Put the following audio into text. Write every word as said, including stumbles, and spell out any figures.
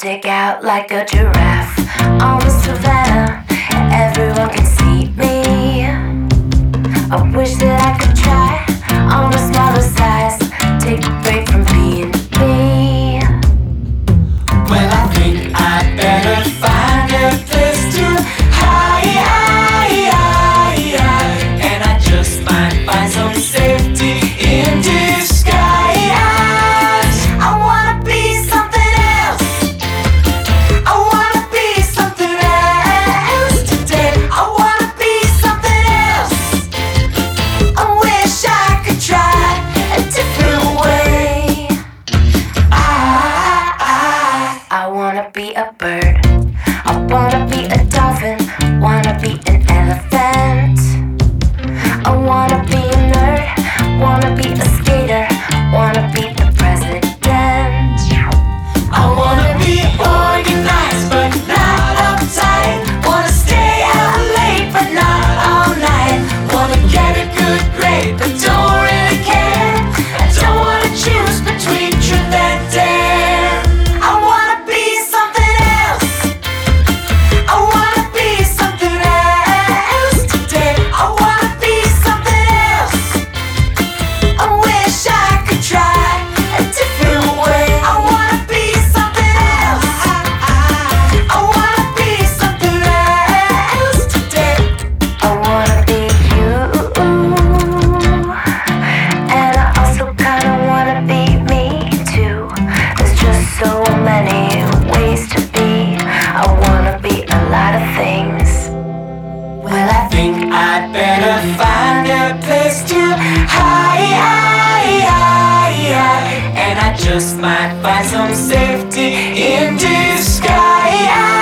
stick out like a giraffe on the savannah. Everyone can see me. I wish that I could try on the smaller size. Take a break from being me. Well, I think I'd better find a place to hide, hide, hide, hide. And I just might find some safety in disguise. I wanna be something else. I wanna be something else today. I wanna be something else. I wish I could try a different way. I, I, I wanna be a bird. I wanna be a dolphin. Wanna be an elephant. I wanna be a nerd. Wanna be a skater. Wanna be the president. I wanna be organized but not uptight. Wanna stay out late but not all night. Wanna get a good grade but don't really care. I don't wanna choose between truth and dare. I wanna be something else. I wanna be something else today. I wanna be something else. I wish I could try a different way. I wanna be something else. I wanna be something else today. I wanna be you, and I also kinda wanna be me too. There's just so many ways to be. I wanna be a lot of things. Well, I think I'd better find a place to hide, hide, hide, hide. And I just might find some safety in disguise.